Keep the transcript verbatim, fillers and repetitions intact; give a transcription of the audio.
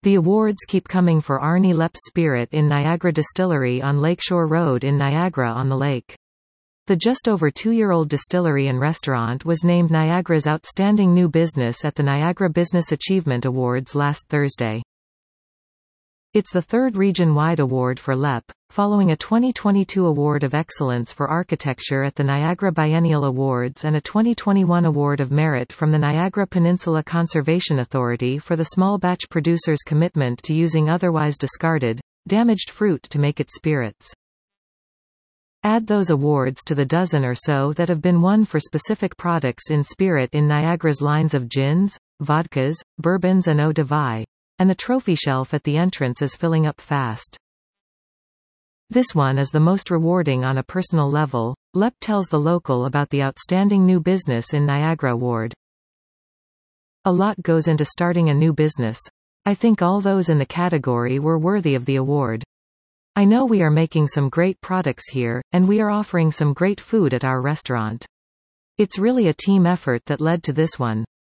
The awards keep coming for Arnie Lepp's Spirit in Niagara Distillery on Lakeshore Road in Niagara-on-the-Lake. The just over two-year-old distillery and restaurant was named Niagara's Outstanding New Business at the Niagara Business Achievement Awards last Thursday. It's the third region-wide award for Lepp, following a twenty twenty-two Award of Excellence for Architecture at the Niagara Biennial Awards and a twenty twenty-one Award of Merit from the Niagara Peninsula Conservation Authority for the small batch producer's commitment to using otherwise discarded, damaged fruit to make its spirits. Add those awards to the dozen or so that have been won for specific products in spirit in Niagara's lines of gins, vodkas, bourbons and eau de vie, and the trophy shelf at the entrance is filling up fast. This one is the most rewarding on a personal level. Lepp tells The Local about the Outstanding New Business in Niagara award. A lot goes into starting a new business. I think all those in the category were worthy of the award. I know we are making some great products here, and we are offering some great food at our restaurant. It's really a team effort that led to this one.